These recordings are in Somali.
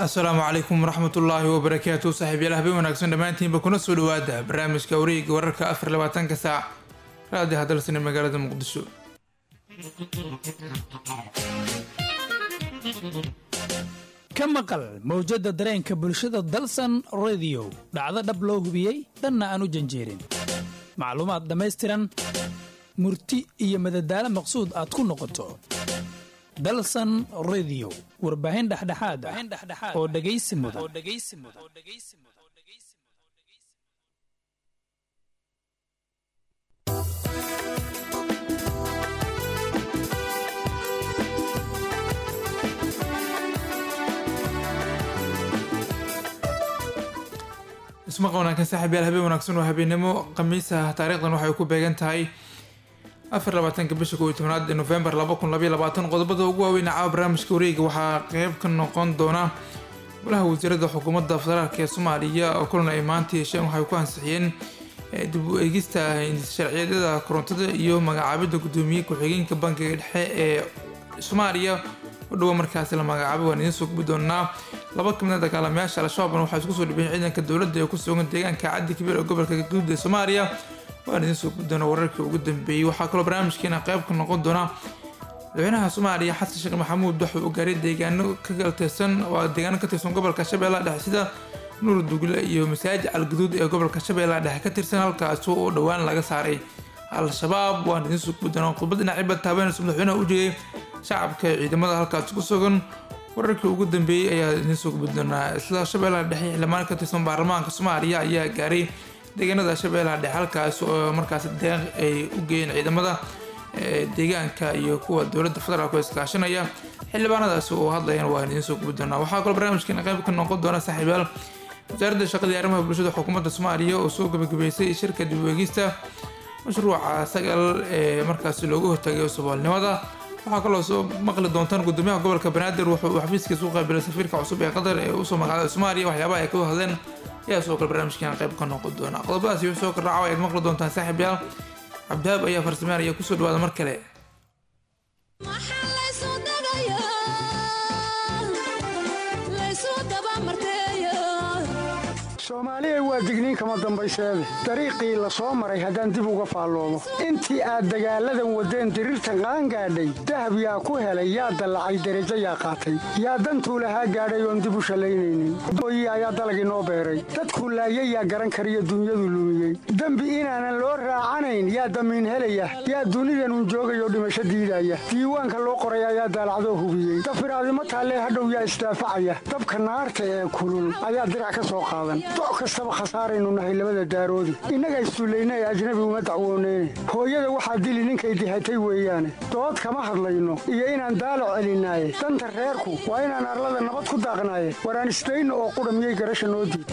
السلام عليكم ورحمة الله وبركاته صاحبي الله بوناكسن دمانتين بكون سو دواada barnaamijka wareegga wararka 24 saac raadi hadalsan magaalada Muqdisho ka maqal mawjada dareenka bulshada dalsan radio dhacdo dhab loo hubiyay dhanna aanu janjeerin macluumaad dhameystiran murti iyo madadaalo maqsuud aad ku noqoto dalsan radio warbaahin dhaxdhaxaad oo dhageysi mudan isma qoonanka saaxiibayaal habeen wanaagsan oo habeenimo khamiisa taariikhdan waxay ku beegan tahay 24 bisha 11 ee November 2022 qodobada ugu waaweyn ee barnaamijka wareegga waxaa qayb ka noqon doona golaha wasiirada xukuumadda federaalka ee Soomaaliya oo kulan ay maanta yeesheen waxay ku ansixiyeen dib u eegista sharciyada korontada iyo magacaabida gudoomiye ku-xigeenka bankiga dhexe ee Soomaaliya oo dhow markaas la magacaabo waan idin soo gudbin doonaa laba kamid ah dagaalamayaasha al-shabaab waxay isku soo dhibeen ciidanka dowladda ee ku sugan deegaanka Cadi Kibiir ee gobolka Galgaduud ee Soomaaliya waan idin soo gudbin doonaa wararkii ugu dambeeyay waxaa kaloo barnaamijkeena qayb ka noqon doona madaxweynaha Soomaaliya Xasan Sheekh Maxamuud wuxuu u gaaray deegaano ka tirsan gobolka Shabeellaha Dhexe sida Nuur Dugle iyo Masaajid Al-Gaduud ee gobolka Shabeellaha Dhexe ka tirsan halkaas oo dhawaan laga saaray al-shabaab waan idin soo gudbin doonaa khudbad dhinaca taabanaysa madaxweynaha u jeeday shacabka ciidamada halkaas ku sugan wararkii ugu dambeeyay ayaa idin soo gudbin doonaa isla Shabeellaha Dhexe xildhibaan ka tirsan baarlamaanka Soomaaliya ayaa gaaray deegaanada Shabeellaha Dhexe halkaas oo markaas deeq ay u geeyeen ciidamada deegaanka iyo kuwa dowladda federaalka oo iskaashanaya xildhibaanadaas oo hadlayaan waan idin soo gudbin doonaa waxaa kaloo barnaamijkeena qayb ka noqon doona saaxiibayaal wasaaradda shaqada iyo arrimaha bulshada xukuumadda Soomaaliya oo soo gabagabeysay shirka dib u eegista mashruuca sagal ee markaas loogu hortagay saboolnimada waxaa kaloo soo maqli doontaan gudoomiyaha gobolka Banaadir wuxuu xafiiskiisa u qaabilay safiirka cusub ee Qatar ee u soo magacaabay Soomaaliya waxyaabaha ay ka hadleen ayaa soo kala barnaamijkeena qayb ka noqon doona qodobadaas iyo soo kala raacaw ay maqli doontaan saaxiibayaal Cabdihaab ayaa farsameynaya ku soo dhawaada mar kale Soomaaliya waa digniin kama dambayseede dariiqii la soo maray haddaan dib uga faalloomo intii aad dagaaladan wadeen dirirtan qaan gaadhay dahab yaa ku helay yaa dallacay derajo yaa qaatay yaa dantuu lahaa gaadhay oon dib u shallaynaynin hooyi ayaa dalagii noo beeray dadku laayay yaa garan kariyo dunyadu lumiyey dembi inaanan loo raacanayn yaa damiin helaya yaa dunidanun joogayoo dhimasho diidaya diiwaanka loo qoray ayaa daalacdoo hubiyey dafiraadimo taallee hadhow yaa isdaafacaya dabka naarta ee kulul ayaa dirac ka soo qaadan doc kastaba khasaaraynu nahay labada daaroodi innaga istuulayna ee ajnabi uma dacwooneyne hooyada waxaa dili ninkay dihatay weeyaane dood kama hadlayno iyo inaan daalac celinaaye danta reerku waa inaan arlada nabad ku daaqnaaye waraan isdayno oo qudha miyay garasha noo diid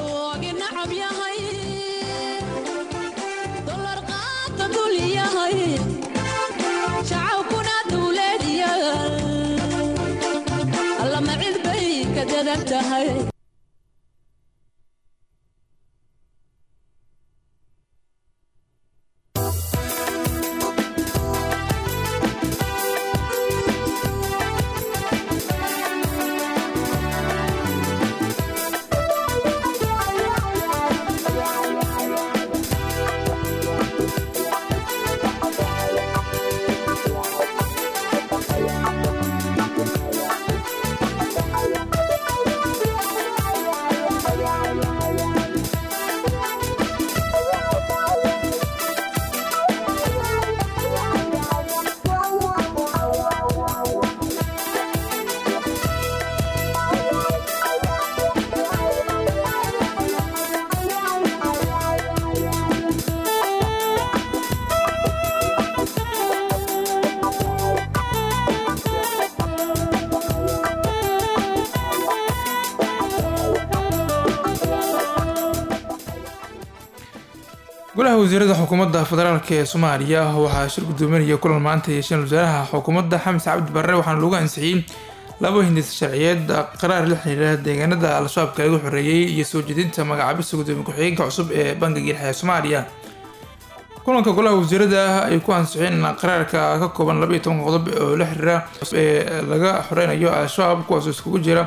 golaha wasiirada xukuumadda federaalka ee Soomaaliya waxaa shir gudoominaya kulan maanta yeesheen wasaaraha xukuumadda Xamse Cabdi Barre waxaana lagu ansixiyay laba hindis sharciyeed qaraar la xiriira deegaanada al-shabaab ka lagu xoreeyay iyo soo jeedinta magacaabista gudoomiye ku-xigeenka cusub ee bangiga dhexe ee Soomaaliya kulanka golaha wasiirada ay ku ansixiyeen qaraarka ka kooban 12 qodob oo la xiriira ee laga xoreynayo al-shabaab kuwaas oo iskugu jira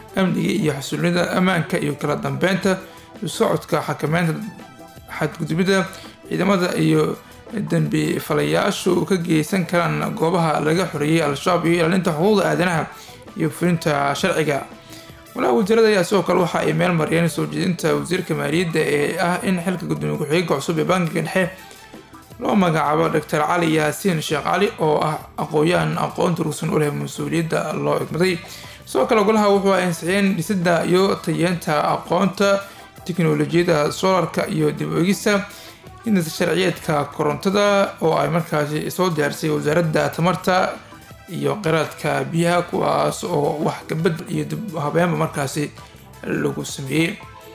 amniga iyo xasulinida ammaanka iyo kala dambeynta socodka xakameynta xadgudubida ciidamada iyo dambi falayaashu ka geysan karaan goobaha laga xoreeyay al-shabaab iyo ilaalinta xuquuqda aadanaha iyo fulinta sharciga. walaha wasiirada ayaa sidoo kale waxa ay meel mariyeen soo jeedinta wasiirka maaliyadda ee ah in xilka gudoomiye ku-xigeenka cusub ee bankiga dhexe loo magacaabo Dr. Cali Yaasiin Sheekh Cali oo ah aqoon-yahan aqoon durugsan u leh mas-uuliyadda loo igmaday. sidoo kale golaha wuxuu ansixiyeen dhisidda iyo tayeenta aqoonta tiknoolajiyadda solarka iyo dib u eegista hindisa sharciyeedka korontada oo ay markaasi soo diyaarisay wasaaradda tamarta iyo kheyraadka biyaha kuwaas oo wax kabedel iyo dib habeenba markaasi lagu sameeyey.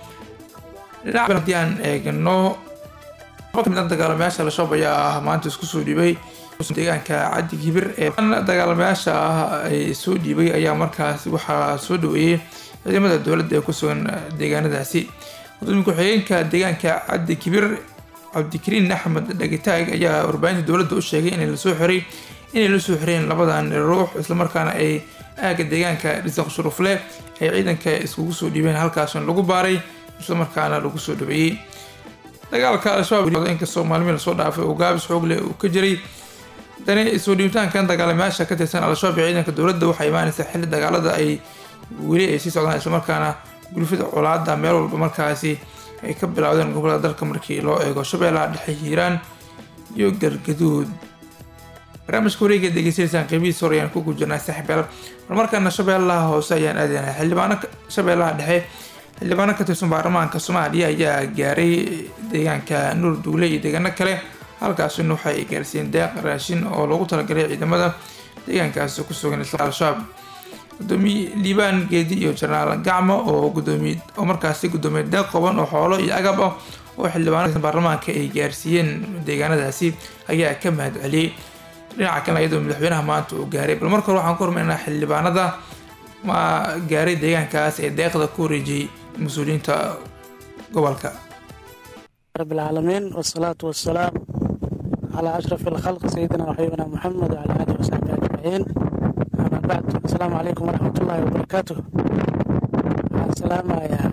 dhinaca haddii aan eegno dagaalamayaasha al-shabaab ayaa maanta isku soo dhiibay deegaanka Cadi Kibir ee dagaalamayaasha ay soo dhiibay ayaa markaasi waxaa soo dhaweeyay ciidamada dowladda ee ku sugan deegaanadaasi. gudoomiye ku-xigeenka deegaanka Cadi Kibir Cabdikariin Axmed Dhagitaag ayaa warbaahinta dowladda u sheegay inay la soo xireen labadan ruux isla markaana ay aaga deegaanka Dhisaq Shurufle ay ciidanka iskugu soo dhiibeen halkaasna lagu baaray isla markaana lagu soo dhaweeyay. dagaalka al-shabaab inka Soomaaliya la soo dhaafay oo gaabis xoog leh uu ka jiray dani soo dhiibitaankan dagaalamayaasha ka tirsan al-shabaab iyo ciidanka dowladda waxay imaanaysaa xilli dagaalada ay weli sii socdaan isla markaana gulfida colaadda meel walba markaasi ay ka bilowdeen gobolada dalka markii loo eego Shabeellaha Dhexe, Hiiraan iyo Galgaduud. barnaamijka wareegga dhegeystayaashan qeybihiisa hore ayaan ku gujirnaa saaxiibayaal marmarkana Shabeellaha Hoose ayaan aadaynaa xildhibaano Shabeellaha Dhexe xildhibaano ka tirsan baarlamaanka Soomaaliya ayaa gaaray deegaanka Nuur Duule iyo deegaano kale halkaasina waxay gaarsiiyeen deeq raashin oo loogu talagalay ciidamada deegaankaasi ku sugan al-shabaab. gudoomiye Liibaan Geedi iyo Jenaraal Gacmo oo markaasi gudoomiye deeq qoban oo xoolo iyo agab ah oo xildhibaanada baarlamaanka ay gaarsiiyeen deegaanadaasi ayaa ka mahad celiyay. dhinaca kale iyadoo madaxweynaha maanta uu gaaray bal marka hore waxaan ku hormaynaa xildhibaanada ma gaaray deegaankaas ee deeqda ku wareejiyay mas-uuliyiinta gobolka. rabbil caalamiin wasalaatu wasalaam calaa ashraf alkhalq sayidina waxyubina Muhammad wa ala alihi wa sahbihi ajmaciin. ama bacd, assalaamu calaykum waraxmatullaahi wabarakaatuh. waxaan salaamayaa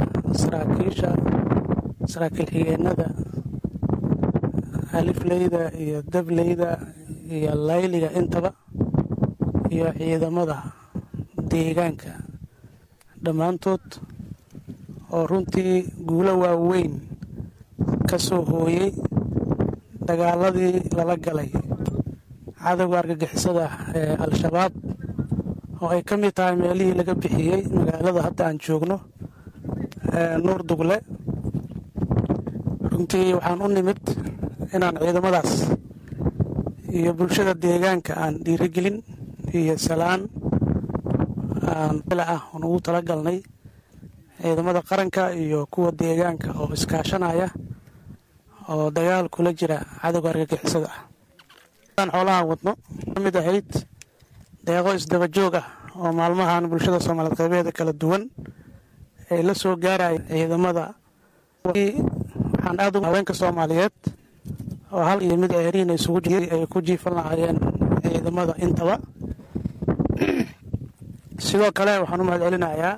saraakiil xigeenada alifleyda iyo dableyda iyo layliga intaba iyo ciidamada deegaanka dhammaantood oo runtii guulo waaweyn ka soo hooyay dagaaladii lala galay cadowga argagixisada ee al-shabaab oo ay ka mid tahay meelihii laga bixiyey magaalada hadda aan joogno Nuur Dugle. runtii waxaan u nimid inaan ciidamadaas iyo bulshada deegaanka aan dhiirigelin iyo salaan aan ugu talagalnay ciidamada qaranka iyo kuwa deegaanka oo iskaashanaya oo dagaal kula jira cadowga argagixisada ah. xoolahan wadno mid ahayd deeqo isdaba joog ah oo maalmahan bulshada Soomaaliyeed qaybaheeda kala duwan ay la soo gaarayeen ciidamada. waxaan aad ugu haweenka Soomaaliyeed oo hal iyo mid ceeriin isugu jiray ay ku jiifan lahaayeen ciidamada intaba. sidoo kale waxaan u mahad celinayaa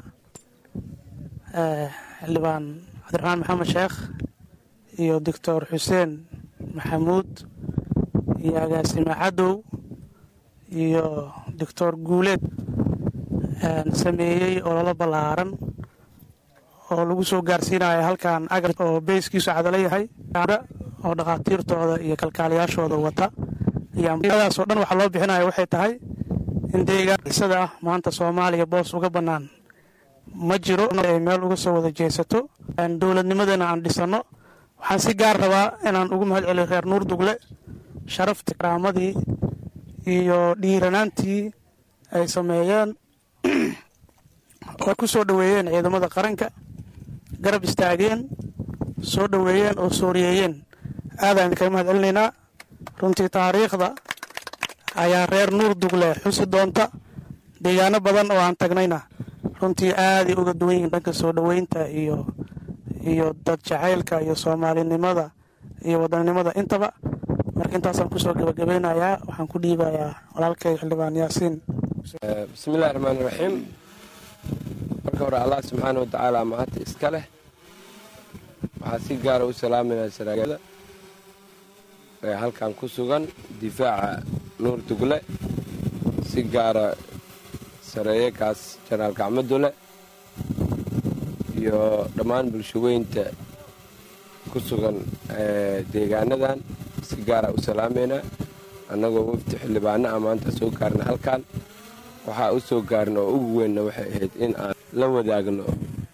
xildhibaan Cabdiraxmaan Maxamed Sheekh iyo Dr. Xuseen Maxamuud iyo agaasime Cadow iyo Dr. Guuleed sameeyey ololo ballaaran oo lagu soo gaarsiinayo halkan agab oo beeskiisu cadala yahay oo dhaqaatiirtooda iyo kalkaaliyaashooda wata. iyadaasoo dhan waxa loo bixinayo waxay tahay in deegaanada ah maanta Soomaaliya boos uga bannaan ma jiro ay meel uga soo wada jeesato dowladnimadana aan dhisano. waxaan si gaar rabaa inaan ugu mahad celiyo reer Nuur Dugle sharaftii karaamadii iyo dhiiranaantii ay sameeyeen oo ku soo dhaweeyeen ciidamada qaranka, garab istaageen, soo dhaweeyeen oo sooriyeeyeen. aadaan ka mahad celinaynaa. runtii taariikhda ayaa reer Nuur Dugle xusi doonta. deegaano badan oo aan tagnayna runtii aad ay uga duwan yihiin dhanka soo dhaweynta iyo dad jacaylka iyo Soomaalinimada iyo wadanimada intaba. marka intaasaan kusoo gabagabeynayaa. waxaan ku dhiibayaa walaalkay xildhibaan Yaasiin. bismillaahi raxmaani raxiim. marka hore allah subxaana wa tacaala mahadta iska leh. waxaa si gaara u salaaminaa saraakiilda ee halkan ku sugan difaaca nuur dugle, si gaara sareeyakaas janaal gacmadule iyo dhammaan bulshaweynta ku sugan deegaanadan si gaara u salaameynaa. annagoo wafdi xildhibaano ah maanta soo gaarna halkan. waxaa u soo gaarin oo ugu weynna waxay ahayd in aan la wadaagno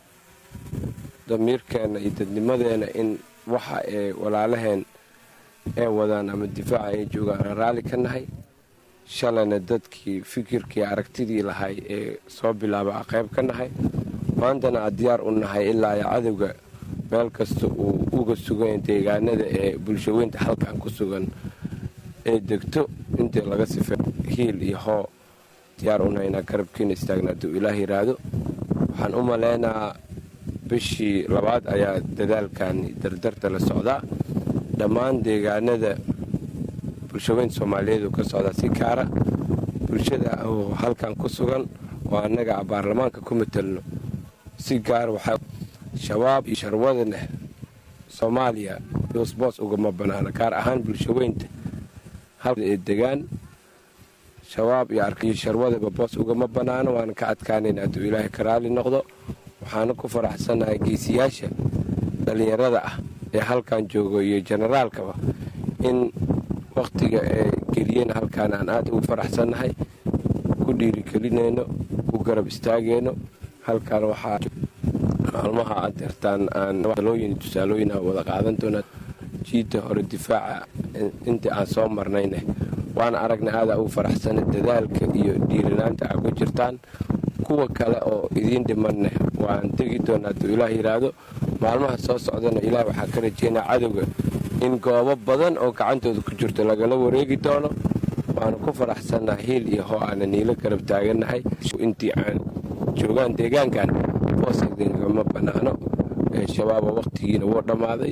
damiirkeenna iyo dadnimadeenna in waxa ay walaalaheen ee wadaan ama difaaca ay joogaan aan raalli ka nahay. shalayna dadkii fikirkii aragtidii lahay ee soo bilaaba a qayb ka nahay. maantana aad diyaar u nahay ilaa ay cadowga meel kasta uu uga sugan deegaanada ee bulshaweynta halkan ku sugan ee degto intii laga sifay hiil iyo hoo diyaar u nahay inaan garabkiina istaagna hadduu ilaah yidhaahdo. waxaan u malaynaa bishii 2 ayaa dadaalkan dardarta la socdaa. dhammaan deegaanada bulshaweynta soomaaliyeed uu ka socdaa si gaara bulshada oo halkan ku sugan oo annaga baarlamaanka ku matelno si gaar waxaa shabaab iyo sharwada leh soomaaliya boos ugama banaana, gaar ahaan bulshaweynta halka ee degaan shabaab iyo arkiyo sharwadaba boos ugama banaano. waana ka adkaanayna hadduu ilaahay ka raali noqdo. waxaana ku faraxsannahay geesiyaasha dhallinyarada ah ee halkan joogo iyo generaalkaba in wakhtiga ay geliyeen halkaan aan aad ugu faraxsannahay, ku dhiirigelinayno, ku garab istaagayno. halkaan waxaa maalmaha aad deertaan aan tusaalooyin wada qaadan doonaa. jiidda hore difaaca intii aan soo marnayne waan aragnay aada ugu faraxsanay dadaalka iyo dhiirinaanta aad ku jirtaan. kuwa kale oo idiin dhimanne waan tegi doonaa hadduu ilaah yidhaahdo. maalmaha soo socdana ilaah waxaa ka rajeynaa cadowga in goobo badan oo gacantooda ku jirto lagala wareegi doono. waanu ku faraxsannaha hiil iyo hoo aana niilo garab taagannahay. intii aan joogaan deegaankan boos idingama bannaano. shabaaba wakhtigiina wuu dhammaaday,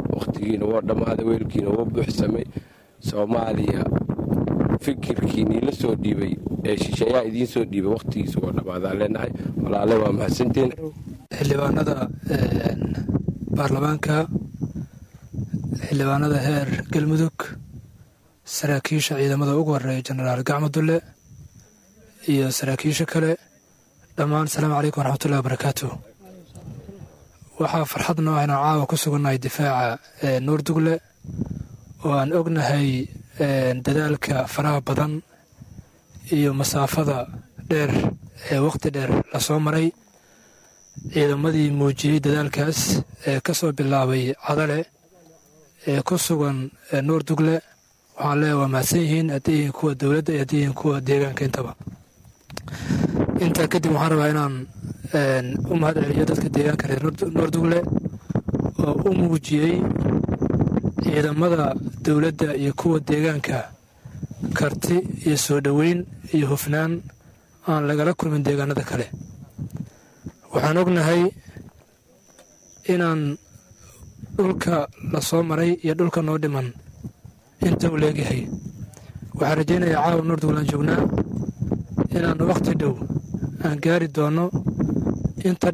weelkiina wuu buuxsamay. soomaaliya fikirkiinii la soo dhiibay ee shisheeyaa idiin soo dhiibay wakhtigiisa wuu dhammaadaa leenahay. walaale waa mahadsantiin. xildhibaanada baarlamaanka, xildhibaanada heer galmudug, saraakiisha ciidamada ugu horeeya jenaraal gacmadulle iyo saraakiisha kale, dhammaan asalaamu calaykum waraxmatullahi wabarakaatu. waxaa farxad noo ah inaan caawa ku sugannahay difaaca nuur dugle oo aan ognahay dadaalka faraha badan iyo masaafada dheer ee wakhti dheer la soo maray. ciidamadii muujiyey dadaalkaas ee ka soo bilaabay cadale ee ku sugan nuur dugle waxaan leeyahay waa mahadsan yihiin, haddii yihiin kuwa dowladda iyo haddii yihiin kuwa deegaanka intaba. intaa kadib waxaan rabaa inaan u mahad celiyo dadka deegaanka reer nuur dugle oo u muujiyey ciidamada dowladda iyo kuwa deegaanka karti iyo soo dhoweyn iyo hufnaan aan lagala kulmin deegaanada kale. waxaan ognahay inaan dhulka la soo maray iyo dhulka noo dhiman inta uu leegyahay. waxaan rajaynayaa caawa nuur dugle aan joognaa inaan wakhti dhow aan gaari doono inta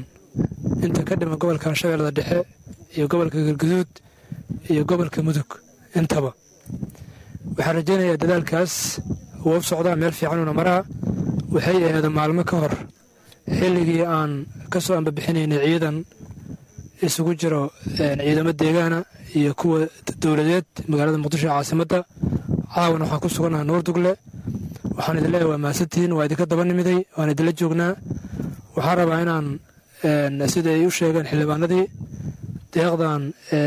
ka dhiman gobolkan shabeellada dhexe iyo gobolka galguduud iyo gobolka mudug intaba. waxaan rajaynayaa dadaalkaas wuu u socdaa meel fiicanuuna maraa. waxay ahayd maalmo ka hor xilligii aan ka soo ambabixinaynay ciidan isugu jiro ciidamo deegaana iyo kuwa dowladeed magaalada muqdisho ee caasimadda. caawana waxaan ku sugannaha nuur dugle. waxaan idin leeyahay waa mahadsantihiin, waa idinka daba nimiday, waan idinla joognaa. waxaan rabaa inaan sida ay u sheegeen xildhibaanadii deeqdan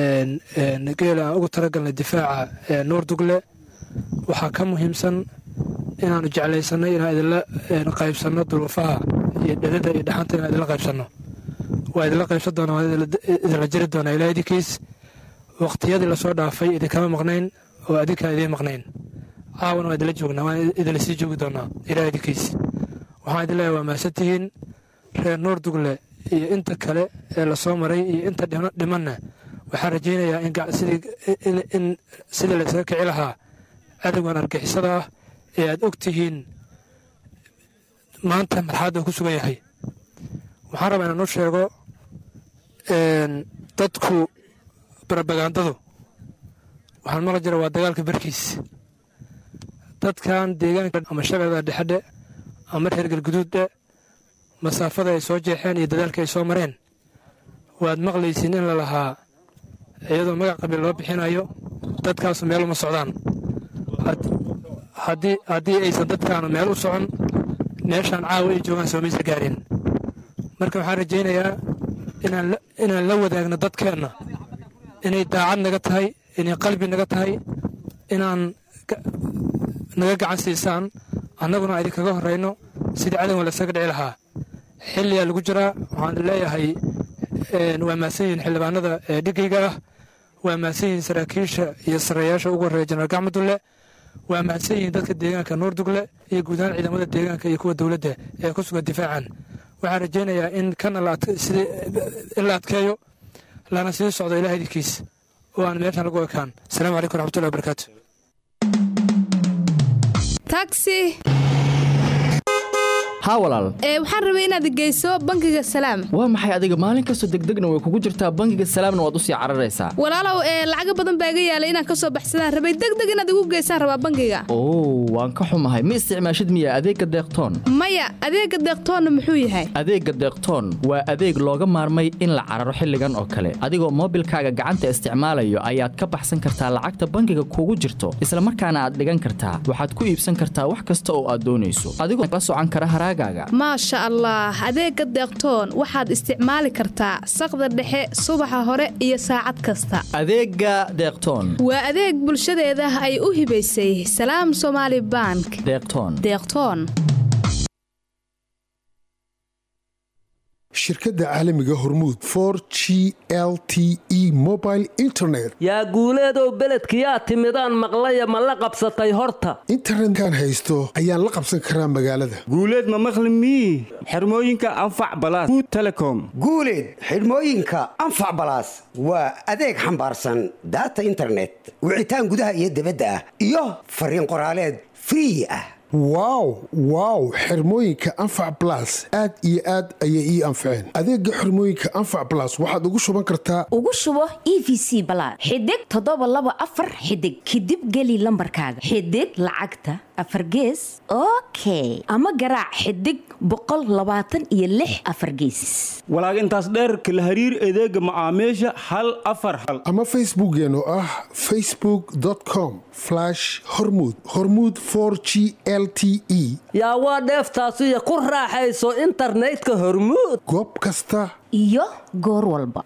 geela aan ugu talagalnay difaaca nuur dugle waxaa ka muhiimsan inaanu jeclaysannay inaan idinla qaybsanno duruufaha iyo dhedada iyo dhaxanta inaan idinla qaybsanno. waa idinla qaybsan doonaa, waan idinla jiri doonaa ilaa idinkiis. wakhtiyadii lasoo dhaafay idinkama maqnayn oo adinkaan idiin maqnayn. caawana waa idinla joognaa, waan idinla sii joogi doonaa ilaa idinkiis. waxaan idin leeyahay waa mahadsantihiin. reer nuur dugle iyo inta kale ee lasoo maray iyo inta dhimanna waxaan rajaynayaa in sidii laysaga kici lahaa cadowgan argixisada ah ee aad og tihiin maanta marxaladda ku sugan yahay. waxaan rabaa inaan u sheego dadku barabagandadu waxaan maqli jira waa dagaalka barkiis. dadkan deegaanka ama shabeellada dhexedhe ama reer galguduuddhe masaafada ay soo jeexeen iyo dadaalka ay soo mareen waad maqlaysiin in la lahaa iyadoo magac qabiil loo bixinayo dadkaasu meel uma socdaan. haddii aysan dadkaanu meel u socon meeshaan caawa ay joogaan soomaysa gaareen. marka waxaan rajaynayaa inaan la wadaagno dadkeenna inay daacad naga tahay, inay qalbi naga tahay, inaan naga gacan siisaan, annaguna idinkaga horrayno sidii cadowga laysaga dhici lahaa. xilliyaa lagu jiraa. waxaan leeyahay waa mahadsan yihiin xildhibaanada dhigayga ah, waa mahadsan yihiin saraakiisha iyo sarreeyaasha ugu horreeya jenaraal gacmo dulle, waa mahadsan yihiin dadka deegaanka nuurdugle iyo guud ahaan ciidamada deegaanka iyo kuwa dowladda ee ku sugan difaacan. waxaan rajaynayaa in kana in la adkeeyo lana sii socdo ilaah idinkiis oo aan meeshan lagu ekaan. asalaamu calaykum waraxmatullahi wabarakaatu. taxi haa walaal waxaan rabay inaad geyso bangiga salaam. waa maxay adiga maalin kastoo degdegna way kugu jirtaa bangiga salaamna waad u sii cararaysaa. walaalow lacaga badan baa iga yaalay inaan ka soo baxsadaan rabay degdeg inaad igu geysaan rabaa bangiga. oo waan ka xumahay ma isticmaashid miya adeegga deeqtoon? maya adeegga deeqtoonna muxuu yahay? adeegga deeqtoon waa adeeg looga maarmay in la cararo xilligan oo kale adigoo moobilkaaga gacanta isticmaalayo ayaad ka baxsan kartaa lacagta bangiga kugu jirto isla markaana aad dhigan kartaa. waxaad ku iibsan kartaa wax kasta oo aad doonayso adigoo la socan kara maasha allah adeegga deeqtoon waxaad isticmaali kartaa saqda dhexe subaxa hore iyo saacad kasta. adeegga deeqtoon waa adeeg bulshadeeda ay u hibaysay salaam Somali Bank. deeqtoon shirkadda caalamiga hormuud 4G LTE mobile internet yaa guuleedow beledkiyaa timidaan maqlaya ma la qabsatay horta internetkan haysto ayaan la qabsan karaa magaalada. guuleed ma maqli mii xirmooyinka anfac balaas Good Telecom. guuleed xirmooyinka anfac balaas waa adeeg xambaarsan data internet wicitaan gudaha iyo dibadda ah iyo fariin qoraaleed free ah. wow xirmooyinka anfac plus aad iyo aad ayay ii anfaceen. adeega xirmooyinka anfac plus waxaad ugu shuban kartaa ugu shubo EVC Plus xidig 724 xidig kadib geli lambarkaaga xidig lacagta afar gees okay ama garaac xidig 126 afar gees. walaag intaas dheer kala hariir adeega macaamiisha hal afar hal ama facebookeen oo ah facebook.com/hormuud 4G LTE. yaa waa dheeftaasiyo ku raaxayso internetka hormuud goob kasta iyo goor walba.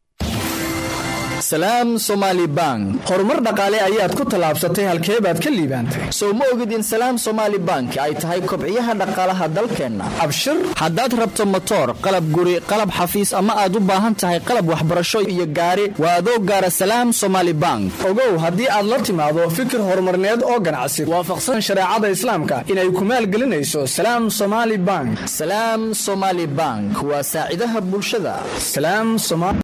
salaam Somali Bank horumar dhaqaale ayaad ku talaabsatay halkee baad ka liibaantay soo ma ogid in salaam Somali Bank ay tahay kobciyaha dhaqaalaha dalkeena abshir haddaad rabto motor qalab guri qalab xafiis ama aad u baahan tahay qalab waxbarasho iyo gaari waa adoo gaara salaam Somali Bank ogow haddii aad la timaado fikir horumarneed oo ganacsi waafaqsan shariicada islaamka inay ku maalgelinayso salaam Somali Bank. salaam Somali Bank waa saacidaha bulshada. salaam Somali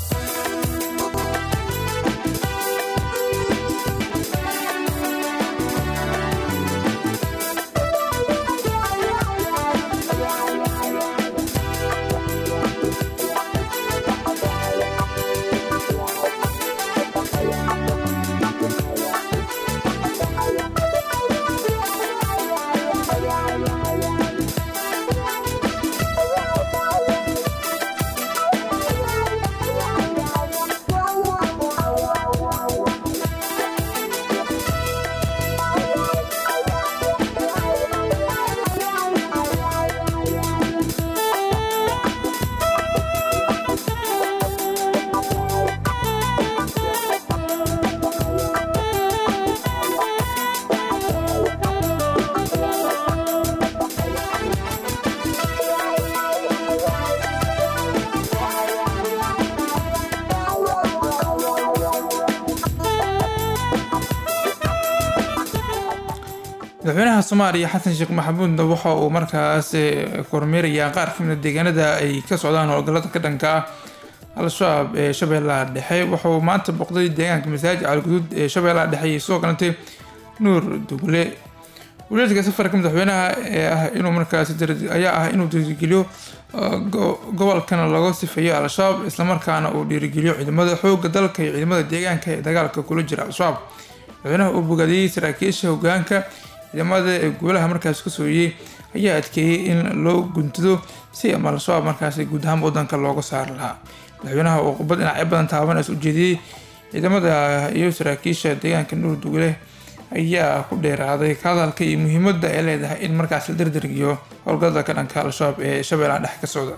madaxweynaha Soomaaliya Xasan Sheekh Maxamuud waxa uu markaas kormeerayaa qaar ka mid ah deegaanada ay ka socdaan howlgallada ka dhanka ah al-shabaab ee Shabeellaha Dhexe. waxa uu maanta boqday deegaanka masaajid Al Guduud ee Shabeellaha Dhexe iyo soo galantay Nuur Dugle ujeedka safarka madaxweynaha ee ah inuu markaasi ayaa ah inuu dhiirigeliyo gobolkana laga sifeeyo al-shabaab islamarkaana uu dhiirigeliyo ciidamada xooga dalka iyo ciidamada deegaanka ee dagaalka kula jira al-shabaab. madaxweynaha uu bogaadiyey saraakiisha hogaanka ciidamada ee guulaha markaas ka sooyey ayaa adkeeyey in loo guntado si ama al-shabaab markaasi guud ahaan wadanka looga saari lahaa. madaxweynaha uu khudbad dhinacyo badan taabanaysa u jeediyey ciidamada iyo saraakiisha deegaanka Nuurdugule ayaa ku dheeraaday ka hadalka iyo muhiimadda ay leedahay in markaas la dardargiyo howlgallada ka dhanka al-shabaab ee shabeellaha dhexe ka socda.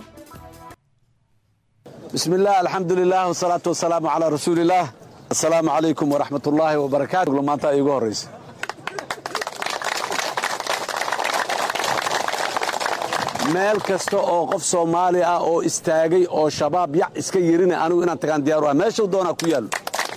bismillaah alxamdulilah wasalaatu wasalaamu calaa rasuulillaah. assalaamu calaykum waraxmatullaahi wabarakaatu. maanta iigu horreysa meel kasta oo qof Soomaali ah oo istaagay oo shabaab yac iska yirina anigu inaan tagaan diyaar u ah meeshuu doona ku yaalo.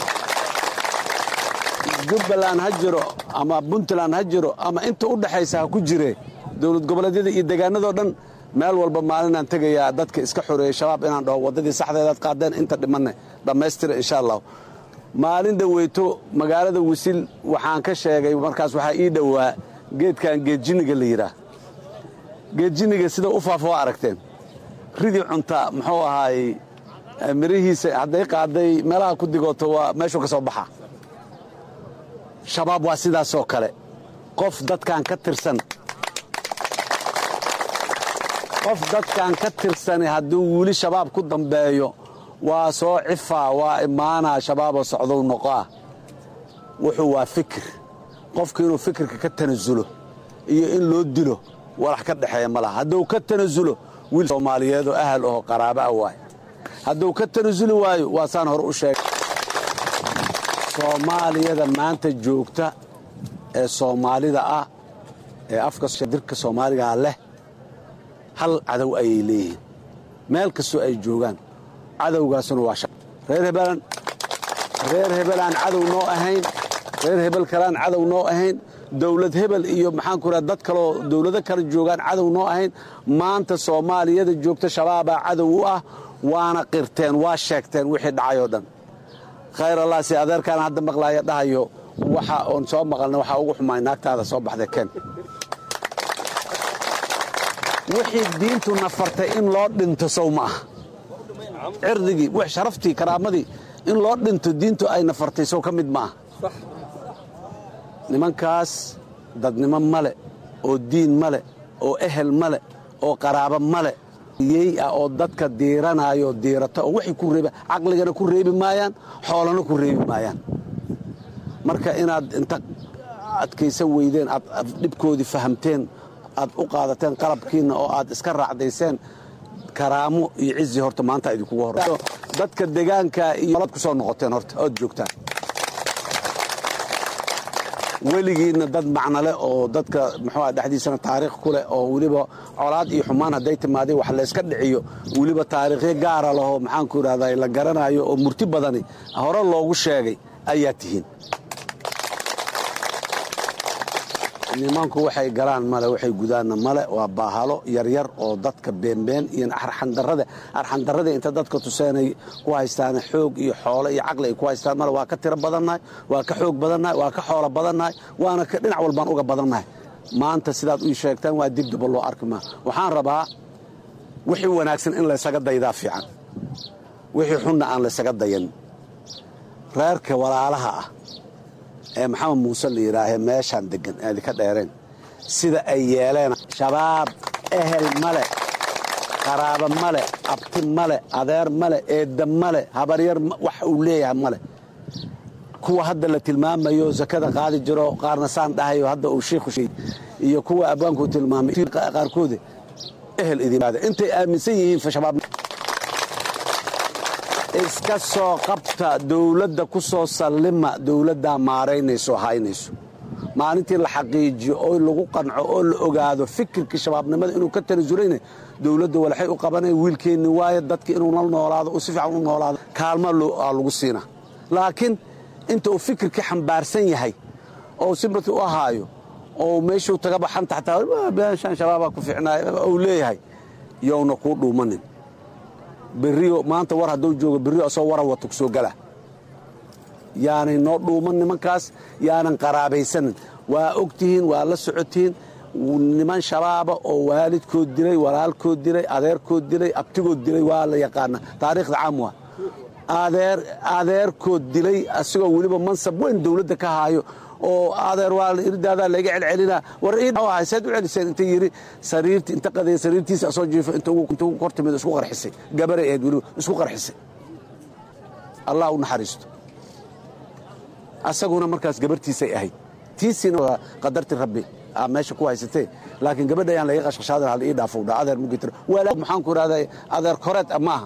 Jubbaland ha jiro ama Puntland ha jiro ama inta u dhaxaysa ha ku jire dowlad goboleedyada iyo deegaanadoo dhan meel walba maalinaan tagayaa dadka iska xoreeyay shabaab inaan dhaho wadadii saxdeedaad qaadeen inta dhimanay dhammaystira insha Allah. maalin dhaweyto magaalada Wisil waxaan ka sheegay markaas waxaa ii dhowaa geedkan geedjiniga la yiraahdo. geedjiniga sida u faafo aragteen ridii cunta muxuu ahaay mirihiisa hadday qaaday meelaha ku digooto waa meeshuu ka soo baxa. shabaab waa sidaas oo kale qof dadkan ka tirsan hadduu wili shabaab ku dambeeyo waa soo cifaa waa imaanaa shabaaboo socdow noqoa. wuxuu waa fikir qofku inuu fikirka ka tanasulo iyo in loo dilo walax ka dhexeeya ma laha. hadduu ka tanasulo wiil Soomaaliyeed oo ahal oo qaraabo ah waay. hadduu ka tanasuli waayo waa saan hore u sheegay Soomaaliyada maanta joogta ee Soomaalida ah ee afka dirka Soomaaliga leh hal cadow ay leeyihiin meel kastoo ay joogaan cadowgaasuna waa reer hebelaan cadow noo ahayn reer hebel kalaan cadow noo ahayn dawlad hebel iyo maxaan ku raad dad kale oo dawlado kale joogaan cadow noo ahayn. maanta Soomaaliyada joogta shabaaba cadow u ah waana qirteen waa sheegteen wixii dhacay oo dhan. khayr Allah si adeerkan hadda maqlaaya dhahayo waxa oon soo maqalna waxa ugu xumaay naagtaada soo baxday keen wixii diintu nafartay in loo dhinto sow ma aha. cirdigii wax sharaftii karaamadii in loo dhinto diintu ay nafartay sow ka mid ma aha. nimankaas dadnimo male oo diin male oo ehel male oo qaraabo male yey ah oo dadka diiranayo diirato oo wixii ku reeba aqligana ku reebi maayaan xoolana ku reebi maayaan. marka inaad inta adkaysan weydeen aad dhibkoodii fahamteen aad u qaadateen qalabkiina oo aad iska raacdayseen karaamo iyo cizi horta maanta idinkugu horeyso dadka deegaanka iyo ku soo noqoteen horta oo joogtaan weligiina dad macnale oo dadka muxuu ah dhaxdiisana taariikh ku leh oo waliba colaad iyo xumaan haday timaadeen wax la iska dhiciyo waliba taariikh gaar ah loo maxaan ku raadayay la garanayo oo murti badani hore loogu sheegay ayaa tihiin. nimanku waxay galaan male waxay gudaana male waa baahalo yaryar oo dadka beenbeen iyo arxandarrada inta dadka tuseenay ku haystaan xoog iyo xoolo iyo caqli ay ku haystaan male waa ka tiro badannahay waa ka xoog badannahay waa ka xoolo badannahay waana ka dhinac walbaan uga badannahay. maanta sidaad u sheegtaan waa dibdib loo arki ma waxaan rabaa wixii wanaagsan in la isaga daydaa fiican wixii xunna aan la isaga dayan. reerka walaalaha ah ee maxamed muuse la yiraahay meeshan degan ee ka dheereen sida ay yeeleen shabaab ehel male qaraabo male abti male adeer male eedda male habaryar wax uu leeyahay male. kuwa hadda la tilmaamayo zakada qaadi jiro qaarna saan dhahayo hadda uu sheekhu sheey iyo kuwa abaanku tilmaamay qaarkood ehel idimaada intay aaminsan yihiin fa shabaab iska soo qabta dawladda ku soo sallima dawladda maareynayso haynayso maalintii la xaqiijiyo oo lagu qanco oo la ogaado fikirka shabaabnimada inuu ka tanasulayna dawladda waxay u qabanay wiilkeeni waaye dadka inuu noolaado oo si fiican u noolaado kaalmo lagu siina. laakiin inta uu fikirka xambaarsan yahay oo sibratu u ahaayo oo meeshuu taga baxan taxta beeshan shabaab ku fiicnaa oo leeyahay yoona ku dhuumanin beriyo maanta war haduu joogo beriyo soo wara wato soo gala yaani noo dhuuman nimankaas yaanan qaraabaysan waa ogtihiin waa la socotiin niman shabaaba oo waalidkood dilay walaalkood dilay adeerkood dilay abtigood dilay waa la yaqaana taariikhda caam waa adeerkood dilay asigoo weliba mansab weyn dawladda ka haayo oo adeer waa irdaadaa laga celcelinaa war saad u celiseen inta yidhi sariirtii inta qaday sariirtiisa asoo jiifo intuu kor timid isku qarxisay gabaray ahayd weliba isku qarxisay allah u naxariisto asaguna markaas gabartiisay ahayd tiisiina waa qadarti rabbi meesha ku haysatee laakiin gabadha ayaan laga qashqashaadan hal ii dhaafo dha adeer mugitir wala maxaan ku raadayay adeer koreed maaha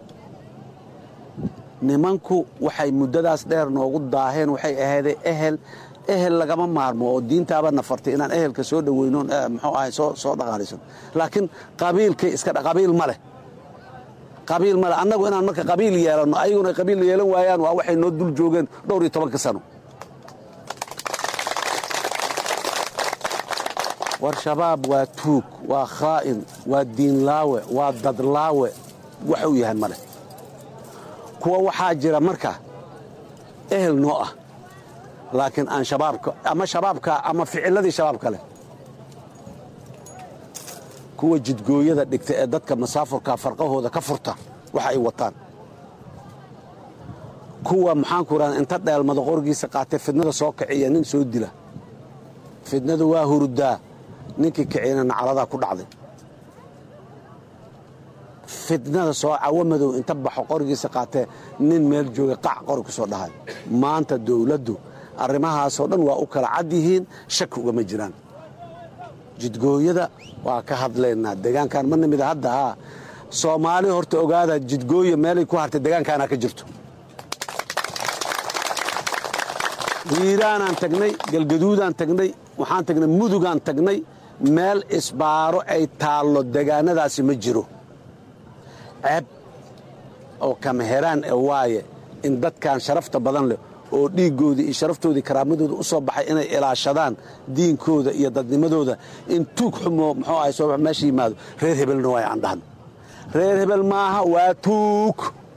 nimanku waxay muddadaas dheer noogu daaheen waxay ahaydee ehel lagama maarmo oo diintaaba nafartay inaan ehelka soo dhaweyno muxuu ahay soo dhaqaalaysan laakiin qabiilkay iska qabiil ma leh annagu inaan marka qabiil yeelanno ayaguna qabiil yeelan waayaan waa waxay noo dul joogeen dhowr iyo 10 sano war shabaab waa tuug waa khaa'in waa diinlaawe waa dadlaawe waxuu yahay male kuwa waxaa jira marka ehel noo ah laakiin aan shabaabka ama ficiladii shabaabka leh kuwa jidgooyada dhigta ee dadka masaafurka farqahooda ka furta waxa ay wataan kuwa maxaan ku raadin inta dheelmada qorgiisa qaatay fidnada soo kiciya nin soo dila fidnadu waa hurdaa ninkii kicina nacaladaa ku dhacday fidnada soo cawamadow inta baxo qorgiisa qaatee nin meel jooga qac qori ku soo dhahay maanta dawladdu arrimahaasoo dhan waa u kala cad yihiin shaki ugama jiraan jidgooyada waa ka hadlaynaa deegaankan ma nimid hadda soomaali horta ogaada jidgooya meelay ku hartay deegaankaana ka jirto hiiraanaan tagnay galgaduudaan tagnay waxaan tagnay mudugaan tagnay meel isbaaro ay taallo deegaanadaasi ma jiro ceeb oo kamaheraan waaye in dadkan sharafta badan leh oo dhiiggoodii iyo sharaftoodii karaamadooda u soo baxay inay ilaashadaan diinkooda iyo dadnimadooda in tuug xumo muxuu ahay soo meesha yimaado reer hebelna waay aan dhahno reer hebel maaha waa tuug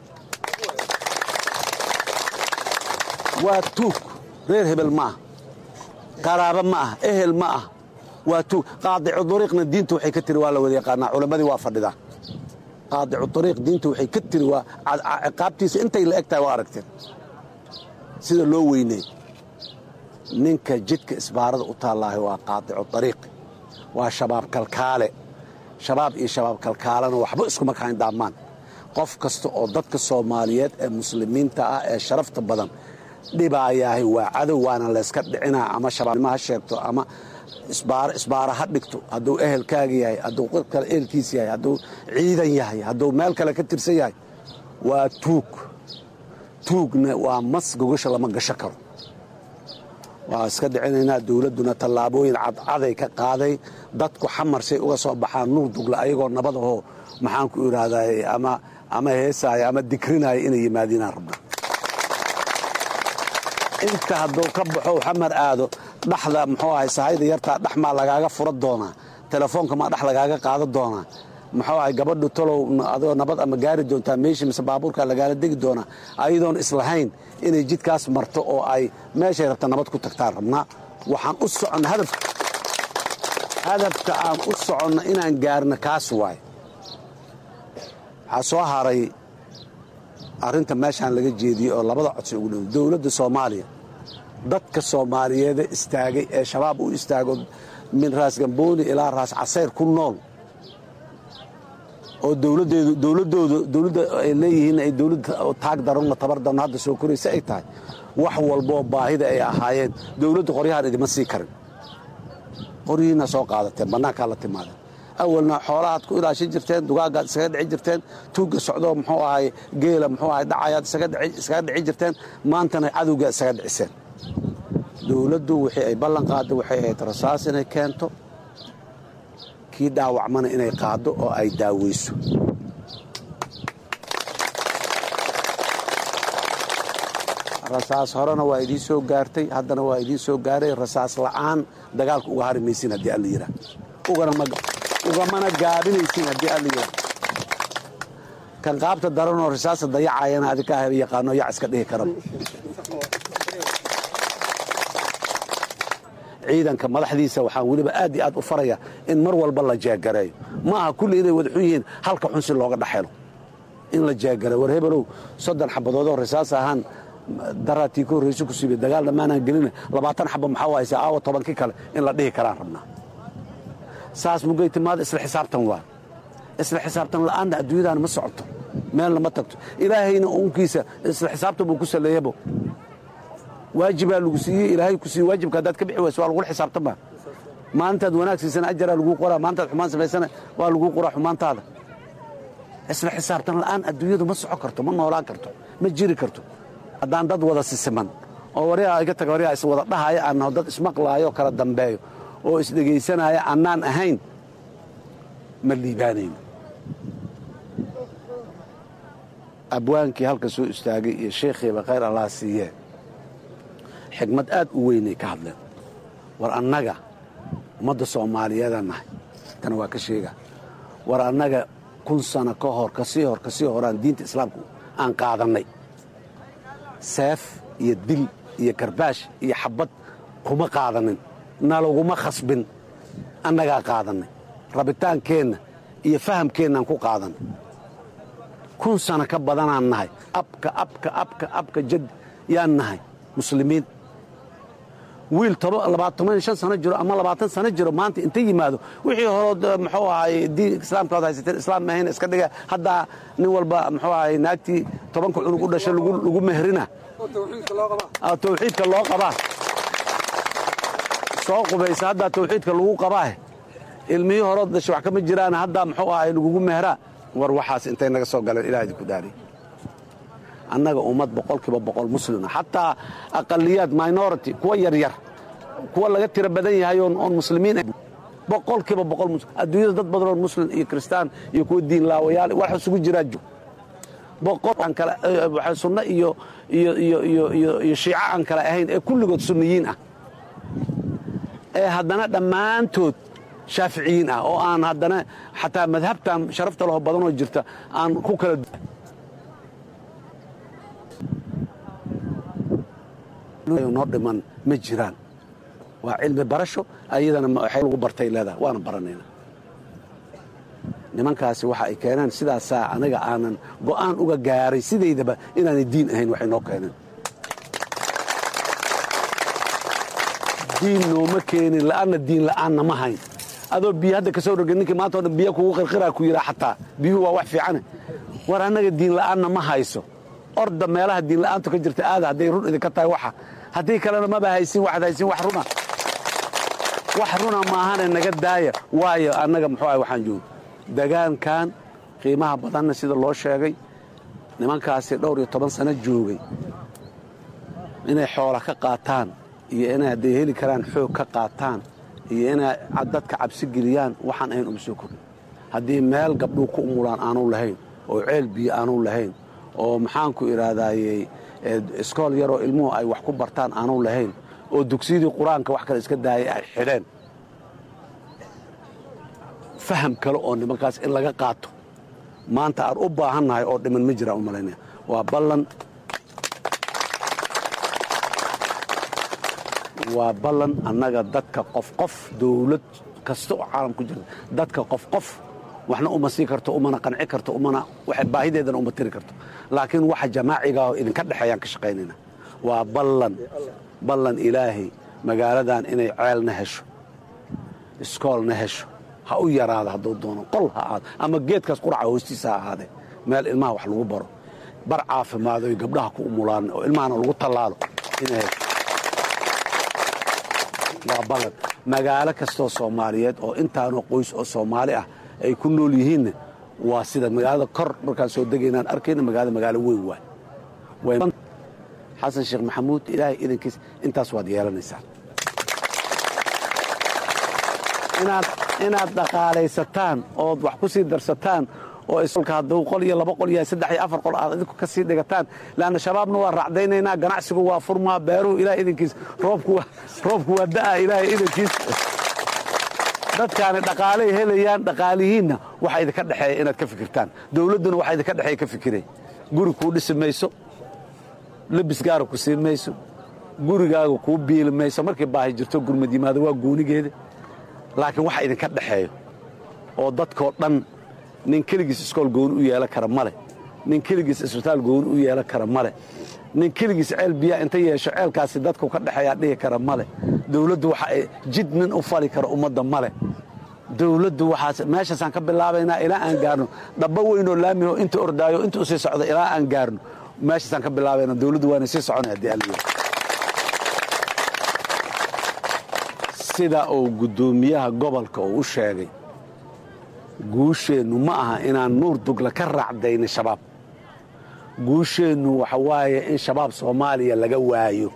reer hebel maaha qaraabo ma ah ehel ma ah waa tuug qaadicu dariiqna diinta waxay ka tiri waa la wada yaqaanaa culammadii waa fadhidaa qaadicu dariiq diinta waxay ka tiri waa ciqaabtiisa intay la eg tahay waa aragteen sida loo weynay ninka jidka isbaarada u taallaahay waa qaadicu dariiq waa shabaab kalkaale shabaab iyo shabaab kalkaalena waxba iskuma kahayn dhammaan qof kasta oo dadka soomaaliyeed ee muslimiinta ah ee sharafta badan dhibaayahay waa cadow waana layska dhicinaa ama shabaabnimo ha sheegto ama isbaara ha dhigto hadduu ehelkaaga yahay hadduu qof kale ehelkiis yahay hadduu ciidan yahay hadduu meel kale ka tirsan yahay waa tuugna waa mas gogasha lama gasho karo waa iska dhicinaynaa dawladduna tallaabooyin cadcaday ka qaaday dadku xamarsay uga soo baxaan nuur dugla ayagoo nabad ahoo maxaan ku idhaahday ama heesaaya ama dikrinaya inay yimaadiinaan rabna inta hadduu ka baxo xamar aado dhaxda muxuu ahay sahayda yartaa dhax maa lagaaga fura doonaa telefoonka maa dhax lagaaga qaada doonaa muxuu ahay gabadhu talow adoo nabad ama gaari doontaa meeshii mise baabuurkaa lagaala degi doonaa ayadoon islahayn inay jidkaas marto oo ay meeshay rabta nabad ku tagtaan rabnaa waxaan u soconna hadafka aan u soconna inaan gaarno kaas waay waxaa soo haray arrinta meeshaan laga jeediyey oo labada codsi ugu dhow dawladda soomaaliya dadka soomaaliyeeda istaagay ee shabaab u istaago min raas gambooni ilaa raas casayr ku nool oo dawladda ay leeyihiin ay dawladda taag daranla tabar daran hadda soo koraysa ay tahay wax walboo baahida ay ahaayeen dawladdu qoryahaan idima sii karin qoryihiina soo qaadateen bannaankaa la timaadeen awalna xoolahaad ku ilaashin jirteen dugaaggaad isaga dhici jirteen tuugga socdoo muxuu ahay geela muxuu ahay dhacayaad isaga dhici jirteen maantana cadowgaa isaga dhiciseen dawladdu wixii ay ballan qaaddo waxay ahayd rasaas inay keento kii dhaawacmana inay qaaddo oo ay daaweyso rasaas horena waa idiin soo gaartay haddana waa idiin soo gaaray rasaas la'aan dagaalka uga hari maysiin haddii alla yidhaah ugamana gaabinaysiin haddii alla yidhaah kan qaabta daranoo rasaasa dayacayana adinkaa yaqaano yac iska dhihi karaba ciidanka madaxdiisa waxaan weliba aad iyo aad u faraya in mar walba la jeegareeyo ma aha kulli inay wada xun yihiin halka xun si looga dhaxelo in la jeegareeyo war hebelow 30 xabadoodoo risaas ahaan daraatii ka horreysa ku siibay dagaal dhammaanaan gelina 20 xaba maxaa waysa aawa 10 kale in la dhihi karaan rabnaa saas mugay timaada isla xisaabtan waa isla xisaabtan la'aana adduunyadaan ma socoto meelna ma tagto ilaahayna uunkiisa isla xisaabtan buu ku saleeyabo waajibaa lagu siiyey ilaahay ku siiyey waajibka haddaad ka bixi wayso waa lagula xisaabtama maalintaad wanaag siisana ajaraa laguu qoraa maalintaad xumaan samaysana waa laguu qoraa xumaantaada isla xisaabtan la'aan adduunyadu ma soco karto ma noolaan karto ma jiri karto haddaan dad wada sisiman oo waryaa iga taga waryaa is wada dhahaya aannaho dad ismaqlaayo kala dambeeyo oo isdhegaysanaya annaan ahayn ma liibaanayno abwaankii halka soo istaagay iyo sheekhiiba khayr allah siiyee xigmad aad u weynay ka hadleen war annaga ummadda soomaaliyeedaan nahay tana waa ka sheega war annaga 1000 sano ka hor kasii horaan diinta islaamku aan qaadannay seef iyo dil iyo karbaash iyo xabad kuma qaadanin nalaguma khasbin annagaa qaadannay rabitaankeenna iyo fahamkeennaan ku qaadanay 1000 sano ka badanaan nahay abka jad yaan nahay muslimiin wiil 25 sano jiro ama 20 sano jiro maanta inta yimaado wixii hore muxuu ahaay diin islaamka haysateen islaam ma ahayn iska dhiga hadda nin walba muxuu ahaay naagtii 10 cunug u dhashay lagu mehrina tawxiidka loo qabaa soo qubaysa hadda tawxiidka lagu qabaa ilmihii hore dhashay wax kama jiraan hadda muxuu ahaay lagu mehraa war waxaas intay naga soo galeen ilaahay ku daari annaga ummad 100% muslima xataa aqaliyad minority kuwa yaryar kuwa laga tira badan yahay oo muslimiin 100% adduunyada dad badan oo muslim iyo kristaan iyo kuwa diin laawayaal wax isugu jira boqol aan kala waxa sunna iyo shiica aan kala ahayn ee kulligood sunniyiin ah ee haddana dhammaantood shaaficiyiin ah oo aan haddana xataa madhabtan sharafta leh badan oo jirta aan ku kala noo dhiman ma jiraan waa cilmi barasho ayadana waxay lagu bartay leedahay waana baranaynaa nimankaasi waxa ay keeneen sidaasaa aniga aanan go'aan uga gaaray sidaydaba inaanay diin ahayn waxay noo keeneen diin nooma keenin la'aanna diin la'aanna ma hayn adoo biyo hadda ka soo roga ninkii maanta oo dhan biyo kugu qirqiraa ku yidhaa xataa biyuhu waa wax fiicane war annaga diin la'aanna ma hayso orda meelaha diin la'aantu ka jirta aada hadday run idinka tahay waxa haddii kalena maba haysin waxaad haysin wax runa maahane naga daaya waayo annaga muxuu ahay waxaan joogo degaankan qiimaha badanna sida loo sheegay nimankaasi dhowr iyo 10 sano joogay inay xoola ka qaataan iyo inay hadday heli karaan xoog ka qaataan iyo inay dadka cabsi geliyaan waxaan ahayn uma soo kordhin haddii meel gabdhuu ku umulaan aanu lahayn oo ceel biyo aanu lahayn oo maxaanku idhaahdaayey iskool yaroo ilmuhu ay wax ku bartaan aanu lahayn oo dugsiyadii qur-aanka wax kale iska daayay ay xidheen faham kale oo nimankaas in laga qaato maanta aan u baahannahay oo dhiman ma jiraan u malaynaya waa ballan annaga dadka qof dawlad kasta oo caalam ku jirta dadka qof waxna uma sii karto umana qanci karto waxay baahideedana uma tiri karto laakiin waxa jamaaciga oo idinka dhexeeyaan ka shaqaynayna waa ballan ilaahay magaaladan inay ceelna hesho iskoolna hesho ha u yaraada hadduu doono qol ha ahaado ama geedkaas quraca hoostiisa ha ahaadee meel ilmaha wax lagu baro bar caafimaado oy gabdhaha ku umulaan oo ilmahana lagu tallaalo inay hesho waa ballan magaalo kastoo soomaaliyeed oo intaanoo qoys oo soomaali ah ay ku nool yihiinna waa sida magaalada kor markaan soo degaynaan arkayna magaalo weyn waay xasan sheekh maxamuud ilaahay idankiis intaas waad yeelanaysaa inaad dhaqaalaysataan ood wax ku sii darsataan oo isolka hadduu qol iyo 2 qol iyo 3 iyo 4 qol aad idinku ka sii dhigataan laana shabaabna waa raacdaynaynaa ganacsigu waa furmaa beeruhu ilaahay idankiis roobku waa da'a ilaahay idankiis dadkaani dhaqaalay helayaan dhaqaalihiinna waxa idinka dhexeeya inaad ka fikirtaan dawladduna waxa idinka dhexeeya ka fikiray guri kuu dhisi mayso labis gaara ku siin mayso gurigaaga kuu biilmayso markay baahi jirto gurmad yimaado waa goonigeeda laakiin waxa idinka dhexeeyo oo dadkoo dhan nin keligiis iskool gooni u yeelan kara male nin keligiis isbitaal gooni u yeelan kara male nin keligiis ceel biyaa inta yeesho ceelkaasi dadku ka dhexeeyaa dhihi kara male dawladdu waxa ay jid nin u fali kara ummadda male dawladdu meeshaasaan ka bilaabaynaa ilaa aan gaarno dhabba weynoo laamiho inta ordaayo inta u sii socda ilaa aan gaarno meeshaasaan ka bilaabaynaa dawladdu waana sii soconay haddii alla sida uu guddoomiyaha gobolka uu u sheegay guusheennu ma aha inaan nuur dugla ka raacdayna shabaab guusheennu waxa waaye in shabaab soomaaliya laga waayo